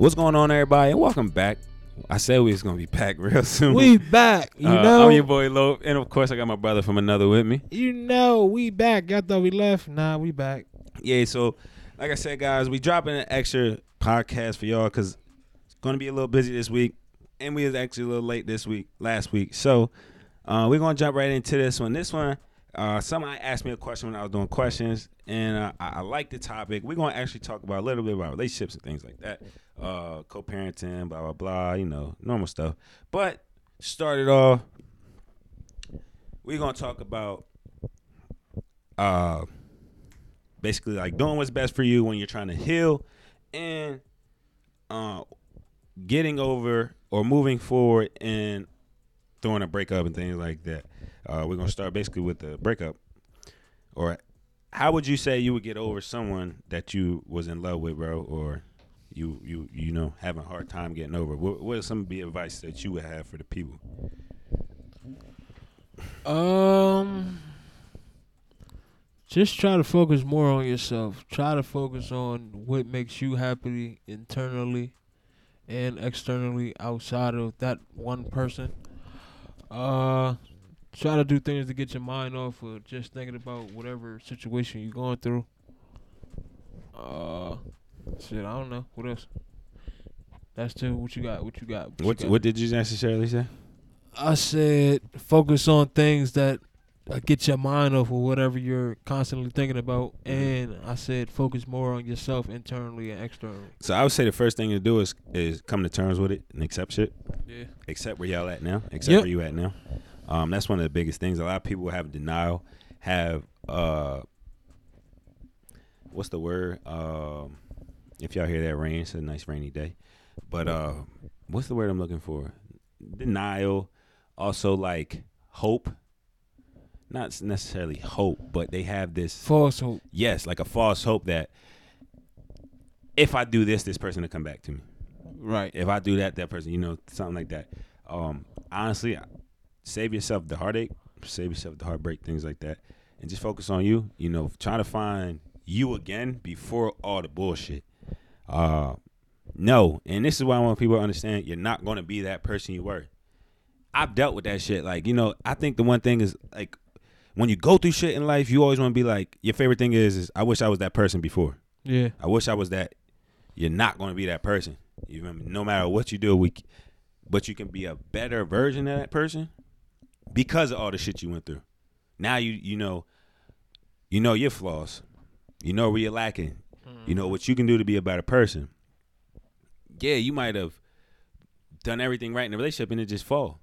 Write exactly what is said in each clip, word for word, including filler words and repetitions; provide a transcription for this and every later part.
What's going on, everybody? And welcome back. I said we was gonna be back real soon. We back, you uh, know. I'm your boy Lope, and of course I got my brother from another with me. You know, we back. Y'all thought we left? Nah, we back. Yeah, so like I said, guys, we dropping an extra podcast for y'all because it's gonna be a little busy this week, and we was actually a little late this week, last week. So uh, we're gonna jump right into this one. This one, uh, somebody asked me a question when I was doing questions, and uh, I, I like the topic. We're gonna actually talk about a little bit about relationships and things like that. Uh, co-parenting, blah, blah, blah, you know, normal stuff. But started off, we're going to talk about uh, basically like doing what's best for you when you're trying to heal and uh, getting over or moving forward and throwing a breakup and things like that. Uh, we're going to start basically with the breakup. Or how would you say you would get over someone that you was in love with, bro, or you you you know having a hard time getting over? What what is some of the advice that you would have for the people? Um, just try to focus more on yourself. Try to focus on what makes you happy internally and externally outside of that one person. Uh, try to do things to get your mind off of just thinking about whatever situation you're going through. Uh. Shit, I don't know. What else? That's two. What you got? What you got? What, What you got? what did you necessarily say? I said focus on things that uh, get your mind off of whatever you're constantly thinking about, and I said focus more on yourself internally and externally. So I would say the first thing to do is is come to terms with it and accept shit. Yeah. Accept where y'all at now. Accept Yep. where you at now. Um, that's one of the biggest things. A lot of people have denial. Have uh, what's the word? Um. If y'all hear that rain, it's a nice rainy day. But uh, what's the word I'm looking for? Denial. Also, like, hope. Not necessarily hope, but they have this. False hope. Yes, like a false hope that if I do this, this person will come back to me. Right. If I do that, that person, you know, something like that. Um, honestly, save yourself the heartache. Save yourself the heartbreak, things like that. And just focus on you. You know, try to find you again before all the bullshit. Uh, no, and this is why I want people to understand you're not going to be that person you were. I've dealt with that shit. Like, you know, I think the one thing is, like, when you go through shit in life, you always want to be like, your favorite thing is, is I wish I was that person before. Yeah. I wish I was that. You're not going to be that person. You remember, no matter what you do, we, but you can be a better version of that person because of all the shit you went through. Now you you know, you know your flaws. You know where you're lacking. You know what you can do to be a better person. Yeah, you might have done everything right in the relationship and it just fall.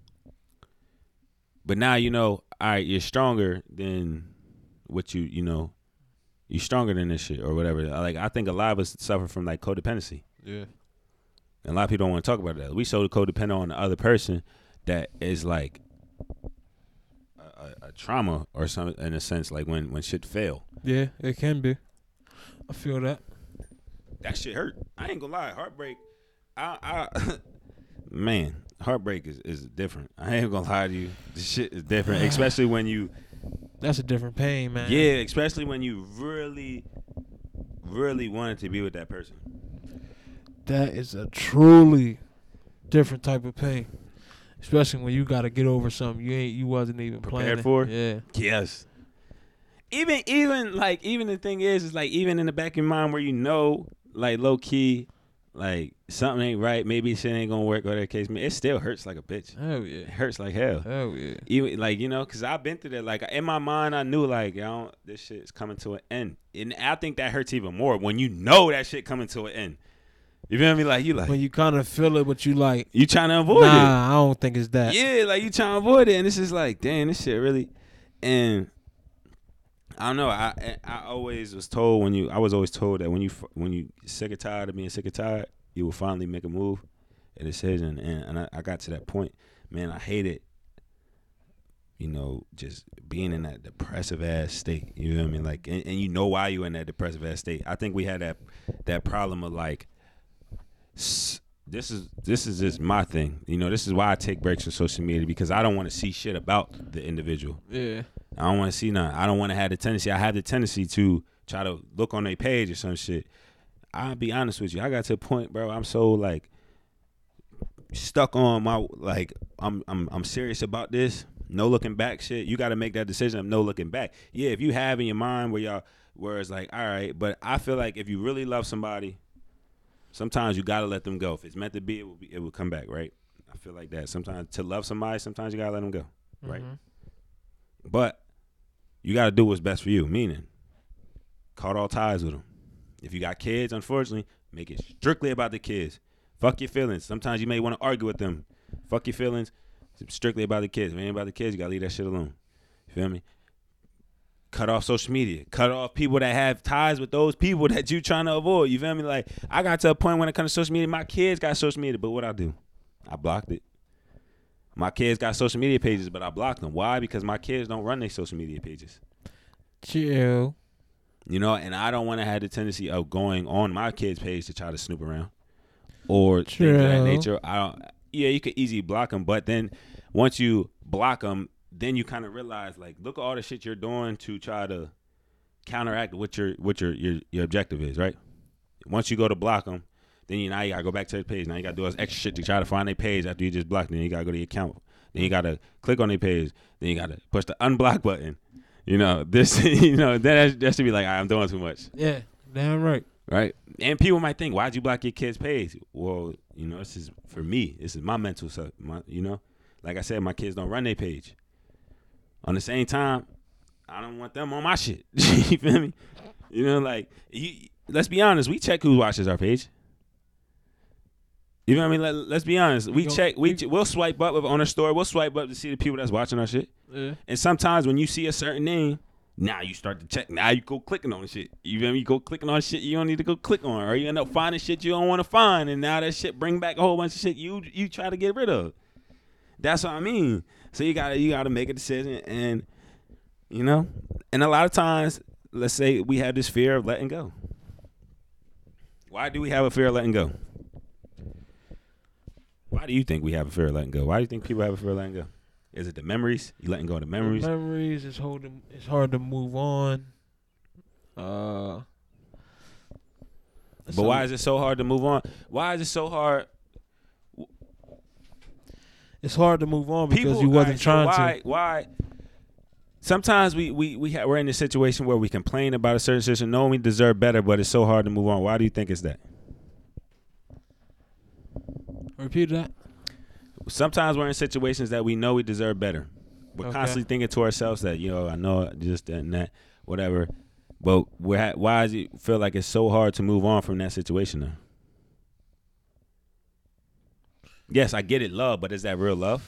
But now you know, all right, you're stronger than what you, you know, you're stronger than this shit or whatever. Like, I think a lot of us suffer from, like, codependency. Yeah. And a lot of people don't want to talk about that. We so codependent on the other person that is, like, a, a, a trauma or something in a sense, like when, when shit fail. Yeah, it can be. I feel that. That shit hurt. I ain't gonna lie. Heartbreak. I, I man, heartbreak is, is different. I ain't gonna lie to you. This shit is different, especially when you. That's a different pain, man. Yeah, especially when you really, really wanted to be with that person. That is a truly different type of pain, especially when you got to get over something you ain't, you wasn't even Prepared planning for. Yeah. Yes. Even, even like, even the thing is, is like, even in the back of your mind where you know, like, low key, like, something ain't right, maybe shit ain't gonna work, whatever the case may, it still hurts like a bitch. Hell yeah. It hurts like hell. Hell yeah. Even, like, you know, because I've been through that. Like, in my mind, I knew, like, I don't, this shit is coming to an end. And I think that hurts even more when you know that shit coming to an end. You feel me? Like, you like. When you kind of feel it, but you like. You trying to avoid nah, it. Nah, I don't think it's that. Yeah, like, you trying to avoid it. And it's just like, damn, this shit really. And I don't know. I I always was told when you, I was always told that when you, when you sick or tired of being sick or tired, you will finally make a move, a decision. And, and I, I got to that point. Man, I hated, you know, just being in that depressive ass state. You know what I mean? Like, and, and you know why you in that depressive ass state. I think we had that that problem of like, s- this is this is just my thing. You know, this is why I take breaks from social media, because I don't want to see shit about the individual. Yeah. I don't want to see none. I don't want to have the tendency. I have the tendency to try to look on their page or some shit. I'll be honest with you. I got to a point, bro. I'm so like stuck on my like. I'm I'm I'm serious about this. No looking back, shit. You got to make that decision of no looking back. Yeah, if you have in your mind where y'all, where it's like, all right, but I feel like if you really love somebody, sometimes you got to let them go. If it's meant to be, it will be, it will come back, right? I feel like that. Sometimes to love somebody, sometimes you got to let them go, right? Mm-hmm. But you got to do what's best for you, meaning cut all ties with them. If you got kids, unfortunately, make it strictly about the kids. Fuck your feelings. Sometimes you may want to argue with them. Fuck your feelings. It's strictly about the kids. If it ain't about the kids, you got to leave that shit alone. You feel me? Cut off social media. Cut off people that have ties with those people that you trying to avoid. You feel me? Like, I got to a point when it comes to social media, my kids got social media, but what I do? I blocked it. My kids got social media pages, but I blocked them. Why? Because my kids don't run their social media pages. Chill. You know, and I don't want to have the tendency of going on my kid's page to try to snoop around or Chill. things of that nature. I don't. Yeah, you could easily block them, but then once you block them, then you kind of realize, like, look at all the shit you're doing to try to counteract what your what your your, your objective is, right? Once you go to block them, then you now you gotta go back to the page. Now you gotta do all this extra shit to try to find their page after you just blocked them. Then you gotta go to your account. Then you gotta click on their page. Then you gotta push the unblock button. You know this. You know that that should be like, I'm doing too much. Yeah, damn right. Right, and people might think, why'd you block your kid's page? Well, you know, this is for me. This is my mental stuff. My, you know, like I said, my kids don't run their page. On the same time, I don't want them on my shit. You feel me? You know, like, you, let's be honest. We check who watches our page. You know what I mean? Let, let's be honest. We check. We we'll swipe up on our story. We'll swipe up to see the people that's watching our shit. Yeah. And sometimes when you see a certain name, now you start to check. Now you go clicking on shit. You feel me? You go clicking on shit you don't need to go click on, or you end up finding shit you don't want to find, and now that shit bring back a whole bunch of shit you you try to get rid of. That's what I mean. So you gotta you gotta make a decision, and you know, and a lot of times, let's say we have this fear of letting go. Why do we have a fear of letting go? Why do you think we have a fear of letting go? Why do you think people have a fear of letting go? Is it the memories? You letting go of the memories? The memories. It's hard to, it's hard to move on. Uh, but why is it so hard to move on? Why is it so hard? It's hard to move on because People, you wasn't right, so trying why, to. Why? Sometimes we we we ha- we're in a situation where we complain about a certain situation, knowing we deserve better, but it's so hard to move on. Why do you think it's that? Repeat that. Sometimes we're in situations that we know we deserve better. We're okay. constantly thinking to ourselves that, you know, I know just that and that, whatever. But we're ha- why does it feel like it's so hard to move on from that situation now? Yes, I get it, love, but is that real love?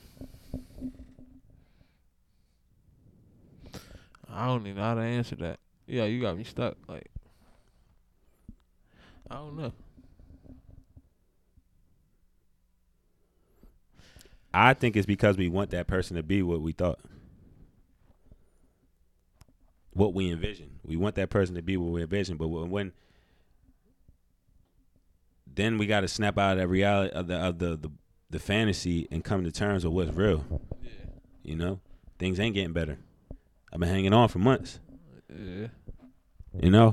I don't even know how to answer that. Yeah, you got me stuck. Like, I don't know. I think it's because we want that person to be what we thought. What we envision. We want that person to be what we envision. But when, when then we got to snap out of that reality of the, of the, the, the fantasy and come to terms with what's real. Yeah. You know? Things ain't getting better. I've been hanging on for months. Yeah. You know?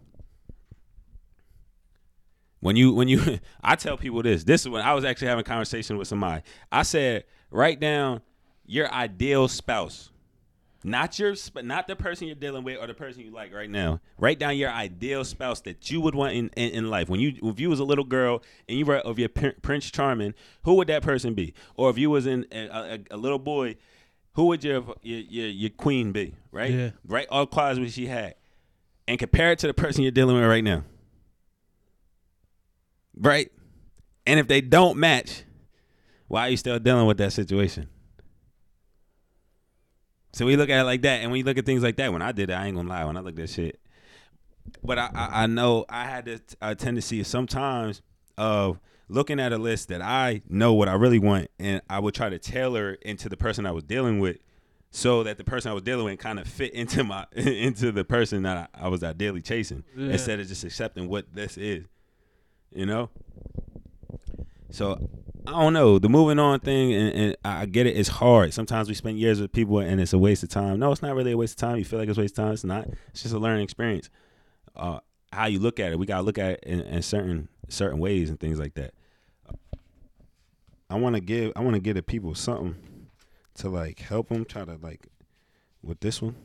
When you, when you, I tell people this. This is when I was actually having a conversation with somebody. I said, write down your ideal spouse, not your, not the person you're dealing with or the person you like right now. Write down your ideal spouse that you would want in, in, in life. When you, if you was a little girl and you were of your Prince Charming, who would that person be? Or if you was in a, a, a little boy, who would your, your your your queen be? Right? Yeah. Write all qualities she had, and compare it to the person you're dealing with right now. Right? And if they don't match, why are you still dealing with that situation? So we look at it like that. And when you look at things like that, when I did it, I ain't gonna lie, when I looked at shit. But I, I, I know I had this a tendency sometimes of looking at a list that I know what I really want, and I would try to tailor into the person I was dealing with so that the person I was dealing with kind of fit into my into the person that I, I was ideally chasing, yeah. Instead of just accepting what this is. You know? So, I don't know. The moving on thing, and, and I get it, it's hard. Sometimes we spend years with people, and it's a waste of time. No, it's not really a waste of time. You feel like it's a waste of time. It's not. It's just a learning experience. Uh, how you look at it. We gotta look at it in, in certain certain ways and things like that. I want to give I want to give the people something to like help them try to like with this one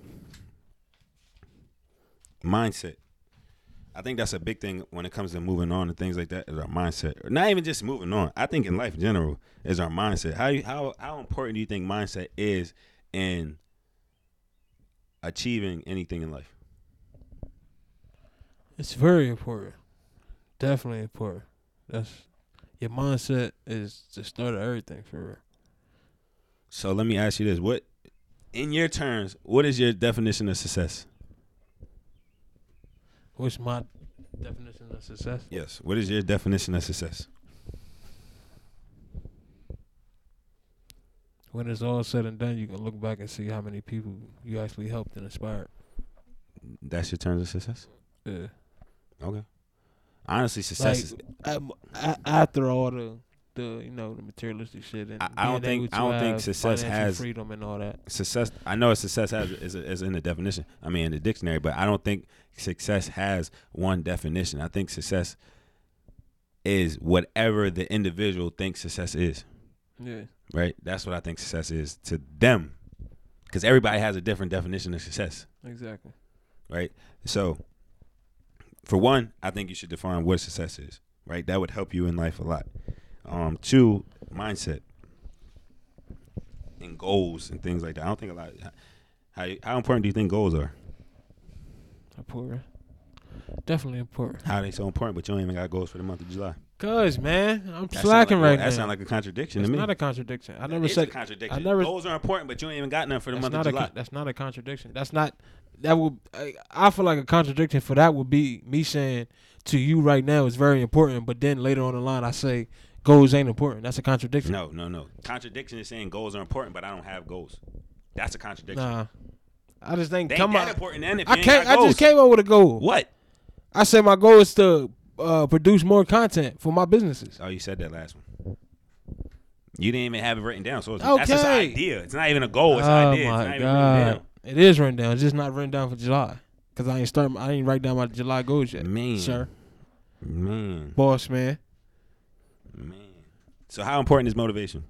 mindset. I think that's a big thing when it comes to moving on and things like that is our mindset. Or not even just moving on. I think in life in general is our mindset. How you, how how important do you think mindset is in achieving anything in life? It's very important. Definitely important. That's your mindset is the start of everything for real. So let me ask you this: what, in your terms, what is your definition of success? What's my definition of success? Yes. What is your definition of success? When it's all said and done, you can look back and see how many people you actually helped and inspired. That's your terms of success? Yeah. Okay. Honestly, success is. Like, um, a- after all the, the you know the materialistic shit and I, I don't being able think to I don't think have success financial has freedom and all that. success. I know success has is, is in the definition. I mean in the dictionary, but I don't think success has one definition. I think success is whatever the individual thinks success is. Yeah. Right. That's what I think success is to them, because everybody has a different definition of success. Exactly. Right. So, for one, I think you should define what success is. Right. That would help you in life a lot. Um, two, mindset and goals and things like that. I don't think a lot. How how important do you think goals are? Important. Definitely important. How are they so important, but you don't even got goals for the month of July? Cause man, I'm That slacking sound like, right that now. That sounds like a contradiction That's to me. not a contradiction. I never It's said a contradiction. I never. Goals are important, but you ain't even got none for the That's month not of a. July. con- That's not a contradiction. That's not. That would. I, I feel like a contradiction for that would be me saying to you right now it's very important, but then later on the line I say goals ain't important. That's a contradiction. No, no, no. Contradiction is saying goals are important, but I don't have goals. That's a contradiction. Nah. I just think They come ain't that on. important then if I you ain't can't. got I goals. just came up with a goal. What? I said my goal is to uh, produce more content for my businesses. Oh, you said that last one. You didn't even have it written down, so it's, Okay. that's just an idea. It's not even a goal. It's Oh an idea. It's my not even written down. god, it is written down. It's just not written down for July because I ain't start. I ain't write down my July goals yet, Man. sir. Man. Boss man. Man. So how important is motivation?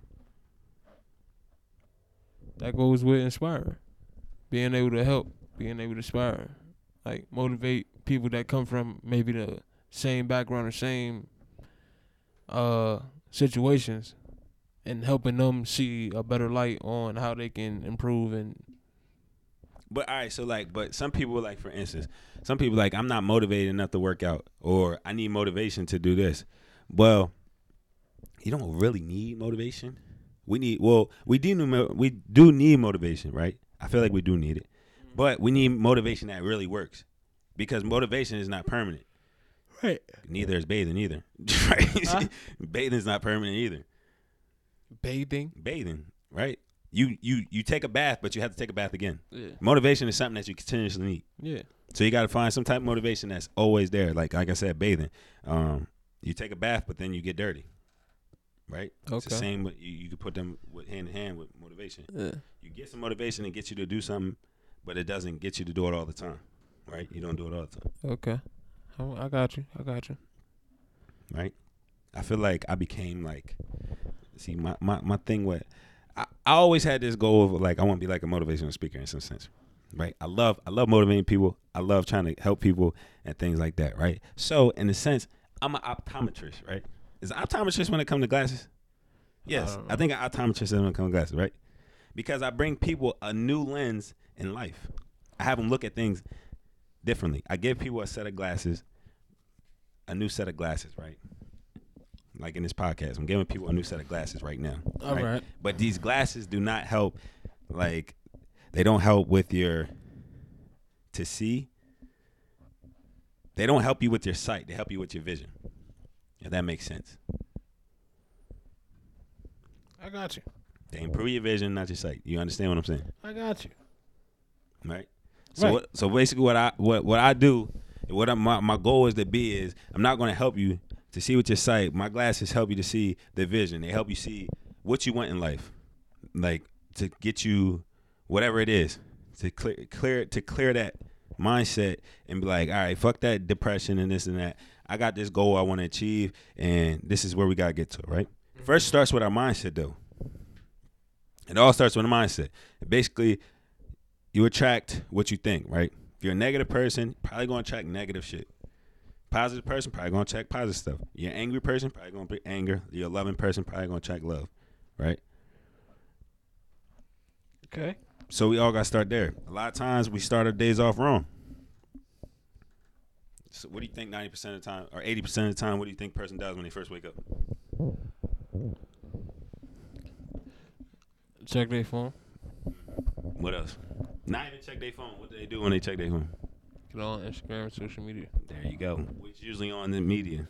That goes with inspiring, being able to help, being able to inspire, like motivate people that come from maybe the same background or same uh situations, and helping them see a better light on how they can improve. And But all right, so like, but some people like, for instance, some people like, I'm not motivated enough to work out, or I need motivation to do this. Well, you don't really need motivation. We need, well, we do need, we do need motivation, right? I feel like we do need it, but we need motivation that really works, because motivation is not permanent. right, Neither is bathing either. Right? Huh? Bathing is not permanent either. bathing. Bathing, right? You you you take a bath, but you have to take a bath again. Yeah, Motivation is something that you continuously need. yeah, So you got to find some type of motivation that's always there. Like like I said, bathing. Um, you take a bath, but then you get dirty, right? It's the Okay. same. With, you you can put them with hand in hand with motivation. yeah. You get some motivation and get you to do something, but it doesn't get you to do it all the time, right? You don't do it all the time, Okay, I, I got you. I got you. right? I feel like I became like, see, my my, my thing with, I, I always had this goal of like I want to be like a motivational speaker in some sense. Right, I love I love motivating people. I love trying to help people and things like that. Right, so in a sense, I'm an optometrist. Right, is an optometrist when it comes to glasses? Yes, don't I, know. think an optometrist is when it comes to glasses. Right, because I bring people a new lens in life. I have them look at things differently. I give people a set of glasses, a new set of glasses. Right, like in this podcast, I'm giving people a new set of glasses right now. All right. But these glasses do not help, like, they don't help with your, to see. They don't help you with your sight. They help you with your vision. If that makes sense. I got you. They improve your vision, not your sight. You understand what I'm saying? I got you. Right? So Right. what, so basically what I what, what I do, what I, my, my goal is to be is, I'm not going to help you to see with your sight. My glasses help you to see the vision. They help you see what you want in life. Like, to get you whatever it is, to clear clear to clear that mindset and be like, all right, fuck that depression and this and that. I got this goal I want to achieve, and this is where we got to get to, right? First starts with our mindset, though. It all starts with a mindset. Basically, you attract what you think, right? If you're a negative person, probably going to attract negative shit. Positive person, probably going to attract positive stuff. You're an angry person, probably going to be anger. You're a loving person, probably going to attract love, right? Okay. So we all got to start there. A lot of times we start our days off wrong. So what do you think ninety percent of the time, or eighty percent of the time, what do you think a person does when they first wake up? Check their phone. What else? Not even check their phone. What do they do when they check their phone? Get on Instagram and social media. There you go. Which usually on the media.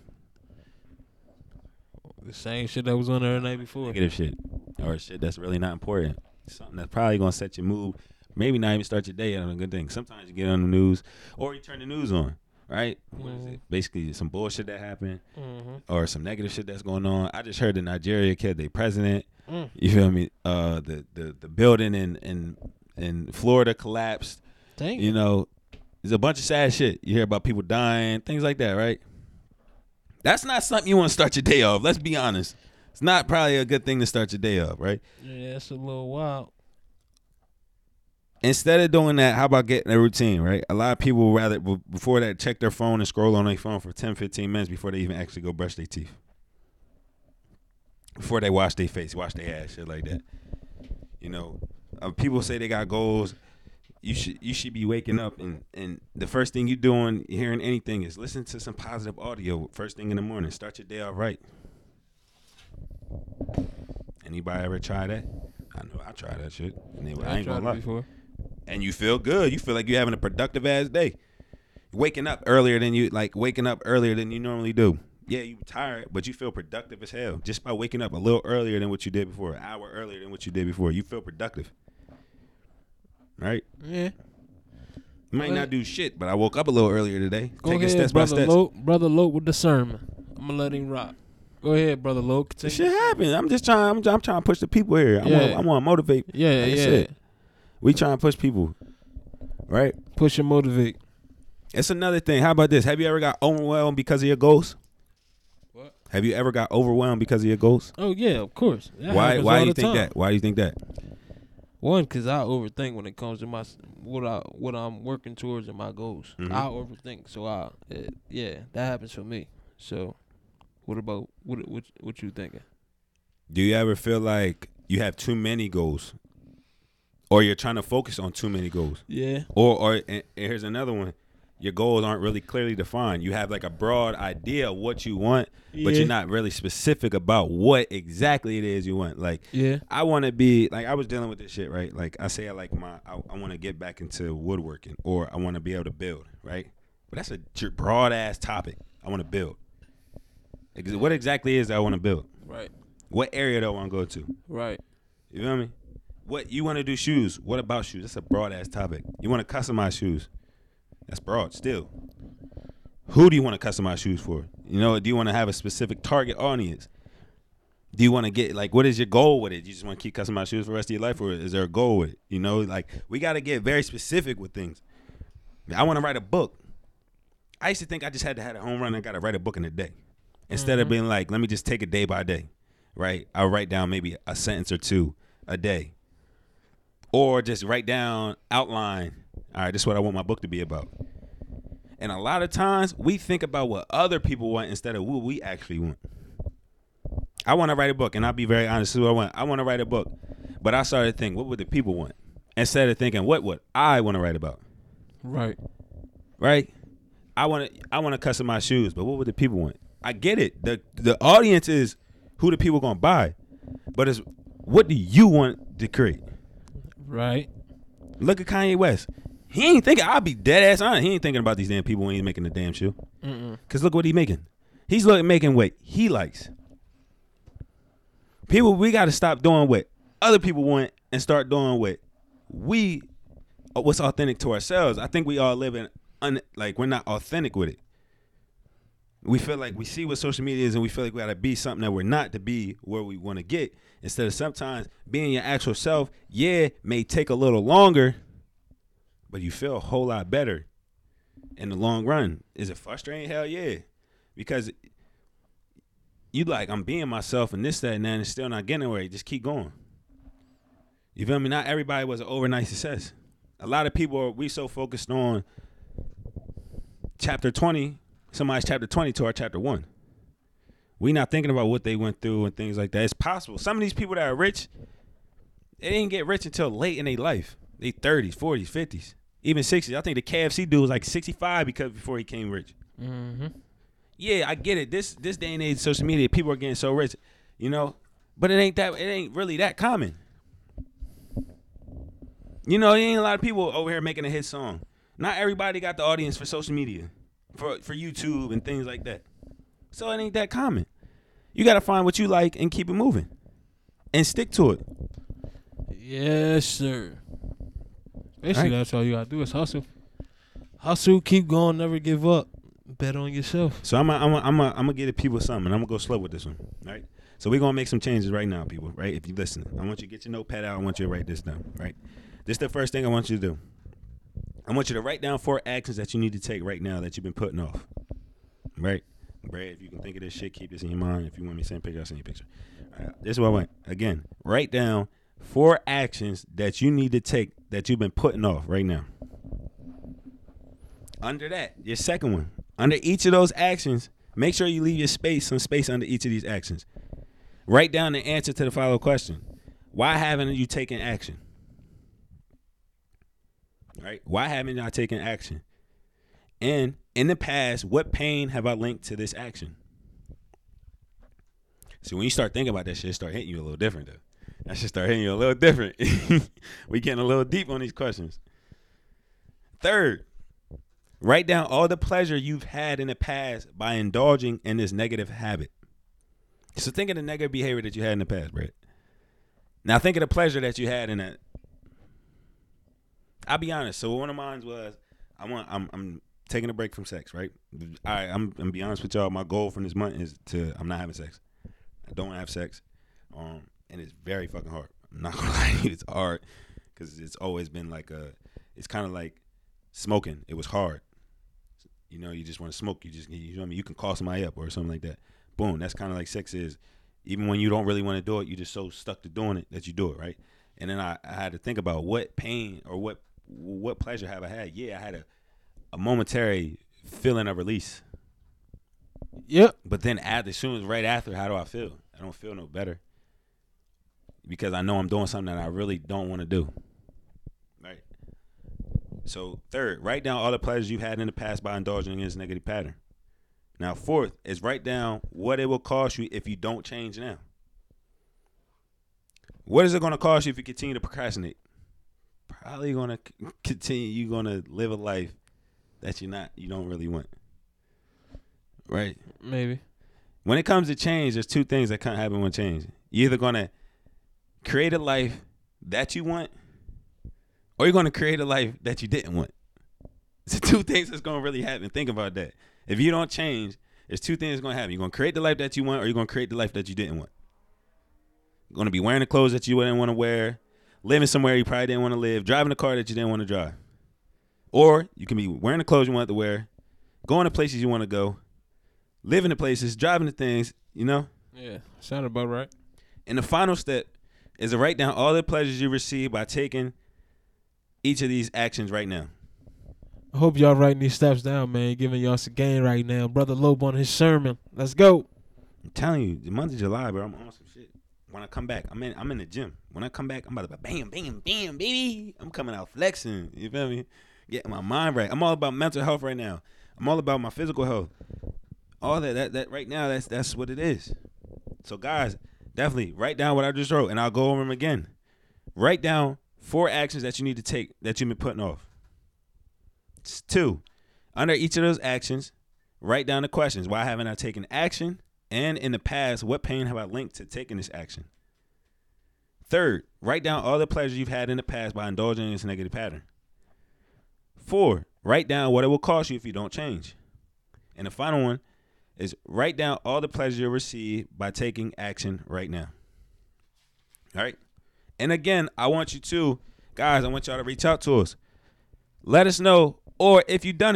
The same shit that was on there the night before. Negative shit. Or shit that's really not important. Something that's probably going to set your mood. Maybe not even start your day on a good thing. Sometimes you get on the news or you turn the news on, right? Mm-hmm. What is it? Basically some bullshit that happened mm-hmm. or some negative shit that's going on. I just heard the Nigeria kid, they president. Mm. You feel me? Uh, the, the, the building in, in, in Florida collapsed. Dang. You know, there's a bunch of sad shit. You hear about people dying, things like that, right? That's not something you want to start your day off. Let's be honest. It's not probably a good thing to start your day off, right? Yeah, it's a little wild. Instead of doing that, how about getting a routine, right? A lot of people would rather, before that, check their phone and scroll on their phone for ten, fifteen minutes before they even actually go brush their teeth. Before they wash their face, wash their ass, shit like that. You know, uh, people say they got goals. You should you should be waking up and, and the first thing you doing, hearing anything is listen to some positive audio first thing in the morning. Start your day off right. Anybody ever try that? I know I tried that shit. Anyway, I ain't gonna lie. Before. And you feel good. You feel like you're having a productive ass day. Waking up earlier than you like waking up earlier than you normally do. Yeah, you tired, but you feel productive as hell just by waking up a little earlier than what you did before, an hour earlier than what you did before. You feel productive. Right? Yeah. You might not do shit, but I woke up a little earlier today. Go Take ahead, it steps brother by steps. Loke, brother Loke with the sermon. I'm gonna let him rock. Go ahead, brother Loke. This shit happen. I'm just trying. I'm, I'm trying to push the people here. I yeah. want. I want to motivate. Yeah, like yeah. Said. We trying to push people, right? Push and motivate. It's another thing. How about this? Have you ever got overwhelmed because of your goals? What? Have you ever got overwhelmed because of your goals? Oh yeah, of course. That why? Why do you think time. that? Why do you think that? One, because I overthink when it comes to my what I what I'm working towards and my goals. Mm-hmm. I overthink, so I it, yeah, that happens for me. So, what about what what what you thinking? Do you ever feel like you have too many goals, or you're trying to focus on too many goals? Yeah. Or or and, and here's another one. Your goals aren't really clearly defined. You have like a broad idea of what you want, yeah. but you're not really specific about what exactly it is you want. Like, yeah. I want to be like I was dealing with this shit, right? Like I say, I like my I, I want to get back into woodworking, or I want to be able to build, right? But that's a broad ass topic. I want to build. What exactly is that I want to build? Right. What area do I want to go to? Right. You feel me? What you want to do shoes? What about shoes? That's a broad ass topic. You want to customize shoes? That's broad still. Who do you want to customize shoes for? You know, do you want to have a specific target audience? Do you want to get, like, what is your goal with it? You just want to keep customizing shoes for the rest of your life, or is there a goal with it? You know, like, we got to get very specific with things. I want to write a book. I used to think I just had to have a home run and I got to write a book in a day. Instead mm-hmm. of being like, let me just take it day by day, right? I'll write down maybe a sentence or two a day. Or just write down, outline, all right, this is what I want my book to be about. And a lot of times we think about what other people want instead of what we actually want. I want to write a book, and I'll be very honest with what I want. I want to write a book, but I started thinking, what would the people want? Instead of thinking, what would I want to write about? Right. Right? I want to I want to customize shoes, but what would the people want? I get it. The the audience is who the people going to buy, but it's what do you want to create? Right. Look at Kanye West. He ain't thinking, I'll be dead ass honest. He ain't thinking about these damn people when he's making the damn shoe. Mm-mm. Cause look what he making. He's looking making what he likes. People, we got to stop doing what other people want and start doing what we, what's authentic to ourselves. I think we all live in, un, like we're not authentic with it. We feel like we see what social media is and we feel like we got to be something that we're not to be where we want to get. Instead of sometimes being your actual self, yeah, may take a little longer, but you feel a whole lot better in the long run. Is it frustrating? Hell yeah. Because you like, I'm being myself and this, that, and that, and it's still not getting anywhere. You just keep going. You feel me? Not everybody was an overnight success. A lot of people, are we so focused on chapter twenty, somebody's chapter twenty to our chapter one. We not thinking about what they went through and things like that. It's possible. Some of these people that are rich, they didn't get rich until late in their life. They thirties, forties, fifties, even sixties. I think the K F C dude was like sixty-five because before he came rich. Mm-hmm. Yeah, I get it. This this day and age, social media, people are getting so rich, you know. But it ain't that. It ain't really that common. You know, there ain't a lot of people over here making a hit song. Not everybody got the audience for social media, for for YouTube and things like that. So it ain't that common. You got to find what you like and keep it moving. And stick to it. Yes, sir. Basically, Right. that's all you got to do is hustle. Hustle, keep going, never give up. Bet on yourself. So I'm a, I'm a, I'm a, I'm gonna give the people something. I'm gonna go slow with this one, right? So we're gonna make some changes right now, people. Right? If you listen, I want you to get your notepad out. I want you to write this down. Right? This is the first thing I want you to do. I want you to write down four actions that you need to take right now that you've been putting off. Right? Brad, if you can think of this shit, keep this in your mind. If you want me to send a picture, I'll send you a picture. All right, this is what I want. Again, write down four actions that you need to take that you've been putting off right now. Under that, your second one. Under each of those actions, make sure you leave your space, some space under each of these actions. Write down the answer to the following question. Why haven't you taken action? Right? Why haven't I taken action? And in the past, what pain have I linked to this action? So when you start thinking about that shit, it start hitting you a little different though. That shit start hitting you a little different. We getting a little deep on these questions. Third, write down all the pleasure you've had in the past by indulging in this negative habit. So think of the negative behavior that you had in the past, Brett. Now think of the pleasure that you had in that. I'll be honest. So one of mine was, I want, I'm, I'm taking a break from sex, right? I, I'm, I'm gonna be honest with y'all. My goal from this month is to, I'm not having sex. I don't have sex, um, and it's very fucking hard. I'm not gonna lie to you, it's hard because it's always been like a, it's kind of like smoking. It was hard. You know, you just want to smoke. You just, you know what I mean? You can call somebody up or something like that. Boom. That's kind of like sex is. Even when you don't really want to do it, you just so stuck to doing it that you do it, right? And then I, I had to think about what pain or what what pleasure have I had. Yeah, I had a, a momentary feeling of release. Yep. But then after, as soon as right after, how do I feel? I don't feel no better because I know I'm doing something that I really don't want to do. Right. So third, write down all the pleasures you've had in the past by indulging in this negative pattern. Now, fourth is write down what it will cost you if you don't change now. What is it going to cost you if you continue to procrastinate? Probably going to continue. You're going to live a life that you're not, you don't really want. Right? Maybe. When it comes to change, there's two things that can't happen when change. You're either going to create a life that you want, or you're going to create a life that you didn't want. It's the two things that's going to really happen. Think about that. If you don't change, there's two things going to happen. You're going to create the life that you want, or you're going to create the life that you didn't want. You're going to be wearing the clothes that you didn't want to wear, living somewhere you probably didn't want to live, driving a car that you didn't want to drive. Or you can be wearing the clothes you want to wear, going to places you want to go, living the places, driving the things, you know? Yeah, sound about right. And the final step is to write down all the pleasures you receive by taking each of these actions right now. I hope y'all writing these steps down, man. Giving y'all some game right now. Brother Loeb on his sermon. Let's go. I'm telling you, the month of July, bro, I'm on some shit. When I come back, I'm in I'm in the gym. When I come back, I'm about to be bam, bam, bam, baby. I'm coming out flexing. You feel me? Getting my mind right. I'm all about mental health right now. I'm all about my physical health. All that, that, that right now, that's that's what it is. So, guys, definitely write down what I just wrote, and I'll go over them again. Write down four actions that you need to take that you've been putting off. Two, under each of those actions, write down the questions. Why haven't I taken action? And in the past, what pain have I linked to taking this action? Third, write down all the pleasures you've had in the past by indulging in this negative pattern. Four, write down what it will cost you if you don't change. And the final one is write down all the pleasure you'll receive by taking action right now. All right? And again, I want you to, guys, I want y'all to reach out to us. Let us know. Or if you've done it,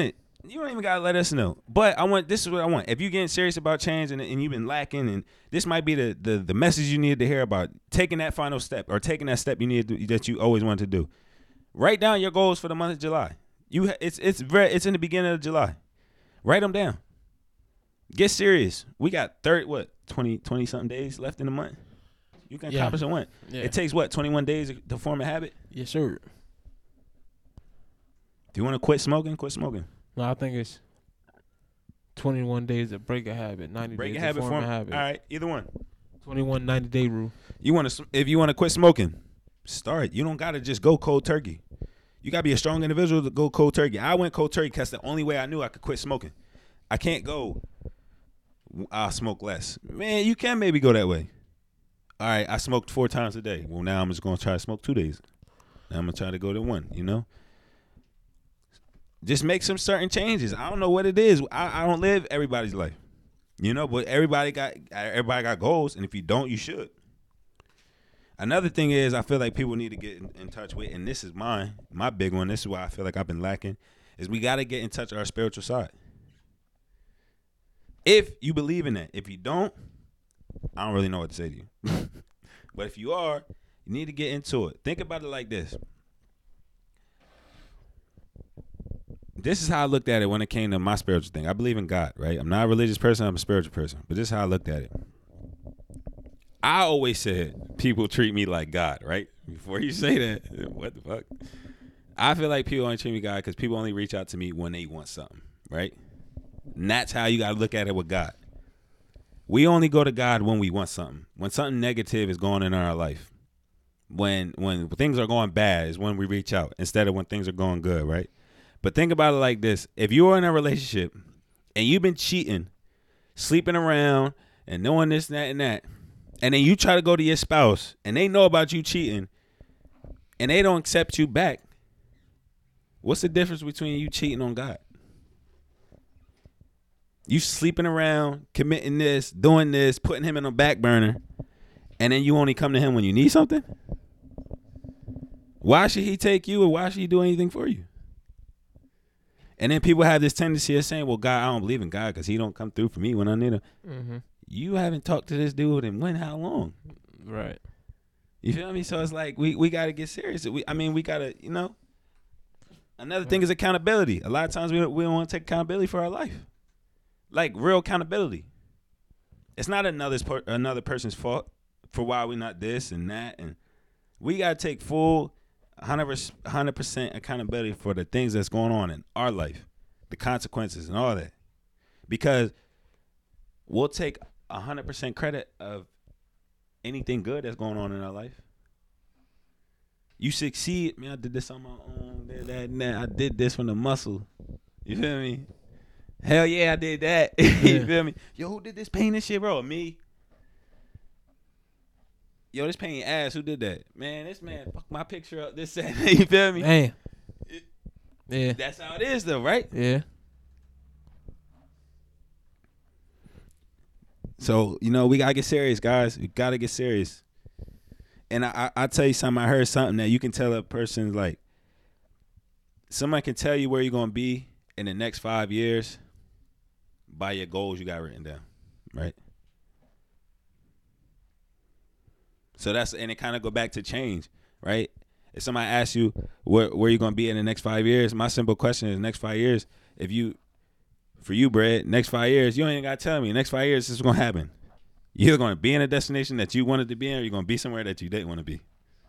You don't even gotta let us know. But I want this is what I want. If you're getting serious about change and, and you've been lacking, and this might be the, the the message you needed to hear about taking that final step or taking that step you need to, that you always wanted to do. Write down your goals for the month of July. You it's it's very it's in the beginning of July. Write them down. Get serious. We got thirty what twenty, twenty something days left in the month. You can Yeah. accomplish a one. Yeah. It takes what twenty-one days to form a habit. Yes, sir. If you want to quit smoking, quit smoking. No, I think it's twenty-one days to break a habit, ninety Break days a to habit, form form a habit. All right, either one. twenty-one ninety day rule. You want to if you want to quit smoking, start. You don't gotta just go cold turkey. You gotta be a strong individual to go cold turkey. I went cold turkey because the only way I knew I could quit smoking. I can't go. I'll smoke less. Man, you can maybe go that way. All right, I smoked four times a day. Well, now I'm just gonna try to smoke two days. Now I'm gonna try to go to one. You know. Just make some certain changes. I don't know what it is. I, I don't live everybody's life. You know, but everybody got everybody got goals, and if you don't, you should. Another thing is, I feel like people need to get in, in touch with, and this is mine, my big one. This is why I feel like I've been lacking, is we got to get in touch with our spiritual side. If you believe in that, if you don't, I don't really know what to say to you. But if you are, you need to get into it. Think about it like this. This is how I looked at it when it came to my spiritual thing. I believe in God, right? I'm not a religious person. I'm a spiritual person. But this is how I looked at it. I always said people treat me like God, right? Before you say that, what the fuck? I feel like people only treat me God because people only reach out to me when they want something, right? And that's how you got to look at it with God. We only go to God when we want something. When something negative is going on in our life. When when things are going bad is when we reach out instead of when things are going good, right? But think about it like this. If you're in a relationship and you've been cheating, sleeping around, and knowing this, that, and that, and then you try to go to your spouse and they know about you cheating and they don't accept you back, what's the difference between you cheating on God? You sleeping around, committing this, doing this, putting him in a back burner, and then you only come to him when you need something? Why should he take you, or why should he do anything for you? And then people have this tendency of saying, well, God, I don't believe in God because he don't come through for me when I need him. Mm-hmm. You haven't talked to this dude in when, how long? Right. You feel me? So it's like we, we got to get serious. We, I mean, we got to, you know. Another thing is accountability. A lot of times we, we don't want to take accountability for our life. Like real accountability. It's not another's per, another person's fault for why we're not this and that. And we got to take full one hundred percent accountability for the things that's going on in our life, the consequences and all that. Because we'll take one hundred percent credit of anything good that's going on in our life. You succeed. Man, I did this on my own. Did that and that. I did this from the muscle. You feel me? Hell yeah, I did that. Yeah. You feel me? Yo, who did this painting shit, bro? Me. Yo, this painting ass. Who did that? Man, this man fucked my picture up. This that. You feel me? Man. Yeah. That's how it is, though, right? Yeah. So, you know, we got to get serious, guys. We got to get serious. And I, I, I tell you something. I heard something that you can tell a person, like, somebody can tell you where you're going to be in the next five years by your goals you got written down, right? So that's, and it kind of go back to change, right? If somebody asks you where where you gonna be in the next five years, my simple question is: next five years, if you, for you, Brad, next five years, you ain't gotta tell me. Next five years, this is gonna happen. You're gonna be in a destination that you wanted to be in, or you're gonna be somewhere that you didn't want to be.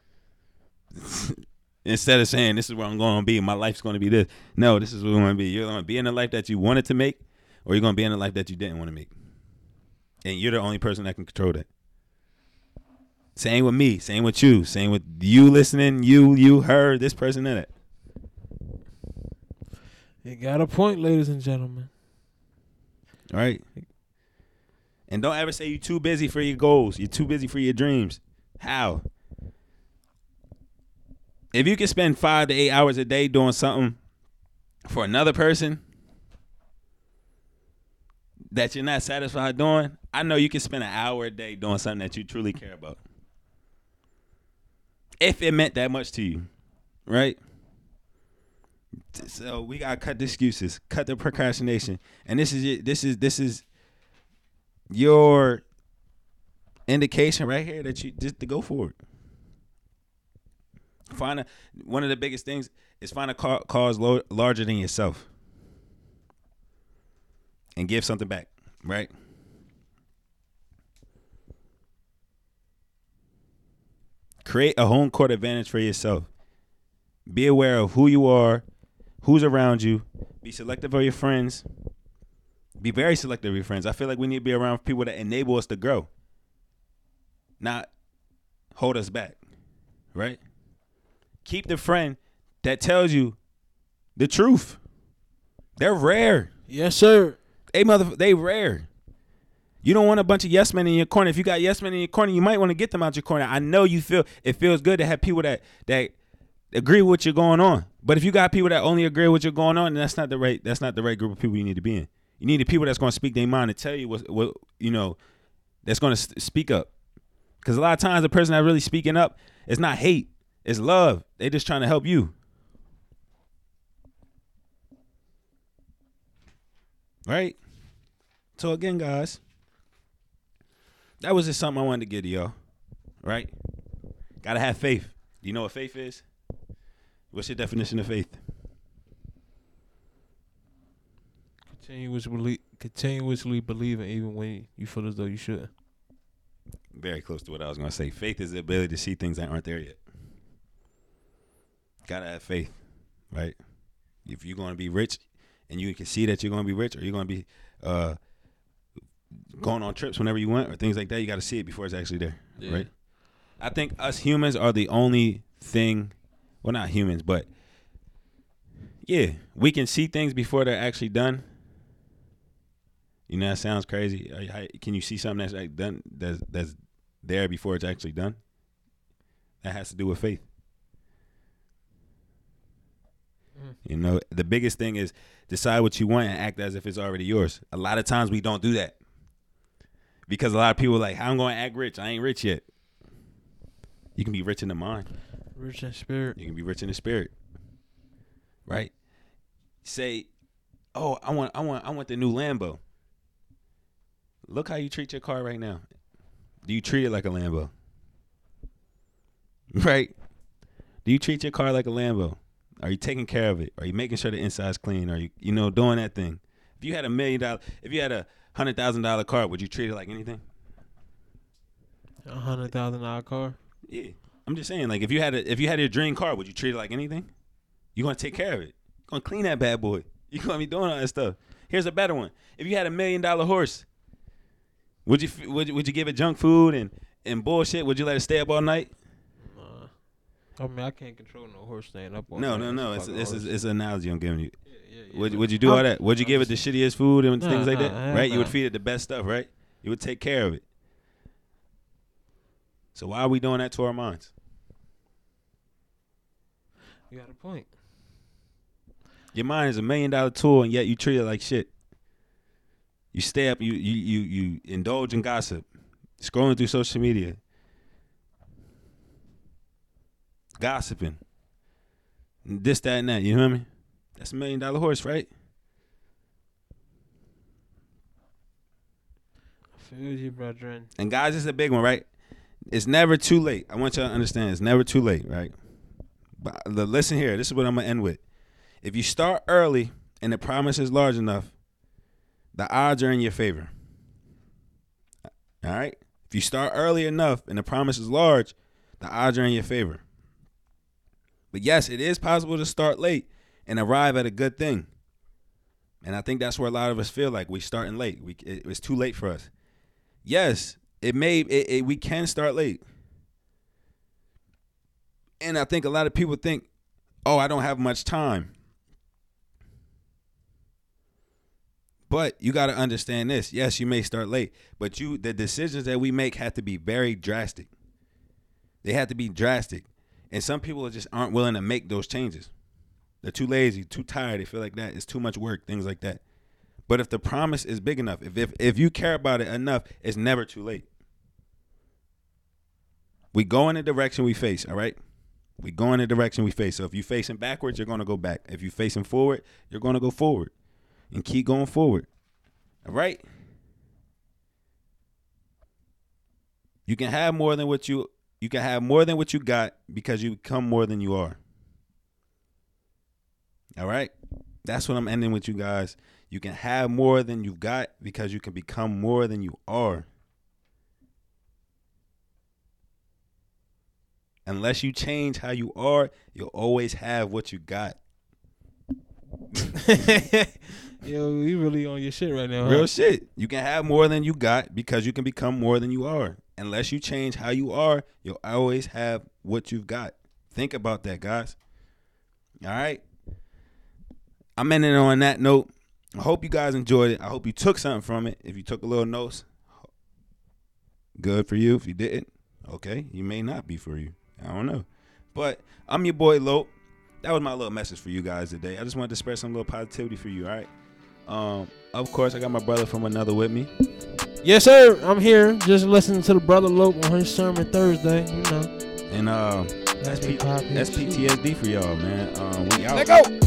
Instead of saying this is where I'm gonna be, my life's gonna be this. No, this is where I'm gonna be. You're gonna be in the life that you wanted to make, or you're gonna be in the life that you didn't want to make. And you're the only person that can control that. Same with me. Same with you. Same with you listening. You, you, her, this person, and that. You got a point, ladies and gentlemen. All right. And don't ever say you're too busy for your goals. You're too busy for your dreams. How? If you can spend five to eight hours a day doing something for another person that you're not satisfied doing, I know you can spend an hour a day doing something that you truly care about. If it meant that much to you, right? So we gotta cut the excuses, cut the procrastination, and this is it. This is this is your indication right here that you just to go for it. Find a one of the biggest things is find a ca- cause lo- larger than yourself, and give something back. Right. Create a home court advantage for yourself. Be aware of who you are, who's around you. Be selective of your friends. Be very selective of your friends. I feel like we need to be around people that enable us to grow, not hold us back, right? Keep the friend that tells you the truth. They're rare. Yes, sir. They mother, they rare. You don't want a bunch of yes men in your corner. If you got yes men in your corner, you might want to get them out your corner. I know you feel it feels good to have people that that agree with what you're going on. But if you got people that only agree with what you're going on, then that's not the right that's not the right group of people you need to be in. You need the people that's going to speak their mind and tell you what what you know that's going to speak up. Because a lot of times the person that's really speaking up is not hate, it's love. They just trying to help you. Right? So again, guys, that was just something I wanted to get to y'all. Right? Gotta have faith. Do you know what faith is? What's your definition of faith? Continuously believe, continuously believing even when you feel as though you shouldn't. Very close to what I was gonna say. Faith is the ability to see things that aren't there yet. Gotta have faith, right? If you're gonna be rich and you can see that you're gonna be rich, or you're gonna be uh, going on trips whenever you want, or things like that, you gotta see it before it's actually there, yeah. Right? I think us humans are the only thing, well, not humans, but yeah, we can see things before they're actually done. You know, that sounds crazy. Can you see something that's like done that's that's there before it's actually done? That has to do with faith. Mm. You know, the biggest thing is decide what you want and act as if it's already yours. A lot of times we don't do that because a lot of people are like, how I'm going to act rich? I ain't rich yet. You can be rich in the mind. Rich in spirit. You can be rich in the spirit. Right? Say, oh, I want I want I want the new Lambo. Look how you treat your car right now. Do you treat it like a Lambo? Right? Do you treat your car like a Lambo? Are you taking care of it? Are you making sure the inside's clean? Are you, you know, doing that thing? If you had a million dollar, if you had a hundred thousand dollar car, would you treat it like anything? A hundred thousand dollar car? Yeah, I'm just saying. Like, if you had a, if you had your dream car, would you treat it like anything? You gonna take care of it? You gonna clean that bad boy? You gonna be doing all that stuff? Here's a better one. If you had a million dollar horse. Would you would you, would you give it junk food and, and bullshit? Would you let it stay up all night? Uh, I mean, I can't control no horse staying up all no, night. No, no, no. It's it's, it's it's an analogy I'm giving you. Yeah, yeah, yeah. Would would you do I'm, all that? Would you I'm give it the shittiest food and nah, things like nah, that? Right? Nah. You would feed it the best stuff, right? You would take care of it. So why are we doing that to our minds? You got a point. Your mind is a million dollar tool, and yet you treat it like shit. You stay up, you you you you indulge in gossip, scrolling through social media, gossiping, this, that, and that. You know what I mean? That's a million dollar horse, right? I feel you, brethren. And guys, this is a big one, right? It's never too late. I want y'all to understand, it's never too late, right? But listen here, this is what I'm gonna end with. If you start early and the promise is large enough, the odds are in your favor. All right? If you start early enough and the promise is large, the odds are in your favor. But yes, it is possible to start late and arrive at a good thing. And I think that's where a lot of us feel like we're starting late. We it, it's too late for us. Yes, it may it, it, we can start late. And I think a lot of people think, oh, I don't have much time. But you got to understand this. Yes, you may start late, but you the decisions that we make have to be very drastic. They have to be drastic. And some people just aren't willing to make those changes. They're too lazy, too tired. They feel like that. It's too much work, things like that. But if the promise is big enough, if if, if you care about it enough, it's never too late. We go in the direction we face, all right? We go in the direction we face. So if you're facing backwards, you're going to go back. If you're facing forward, you're going to go forward and keep going forward. All right? You can have more than what you you can have more than what you got because you become more than you are. All right? That's what I'm ending with, you guys. You can have more than you've got because you can become more than you are. Unless you change how you are, you'll always have what you got. Yo, you really on your shit right now, huh? Real shit. You can have more than you got because you can become more than you are. Unless you change how you are, you'll always have what you've got. Think about that, guys. All right? I'm ending on that note. I hope you guys enjoyed it. I hope you took something from it. If you took a little notes, good for you. If you didn't, okay, you may not be for you. I don't know. But I'm your boy, Lope. That was my little message for you guys today. I just wanted to spread some little positivity for you, all right? Um, of course, I got my brother from another with me. Yes, sir. I'm here just listening to the Brother Lope on his sermon Thursday, you know. And uh, S P T S D for y'all, man. Um, we out. Let go.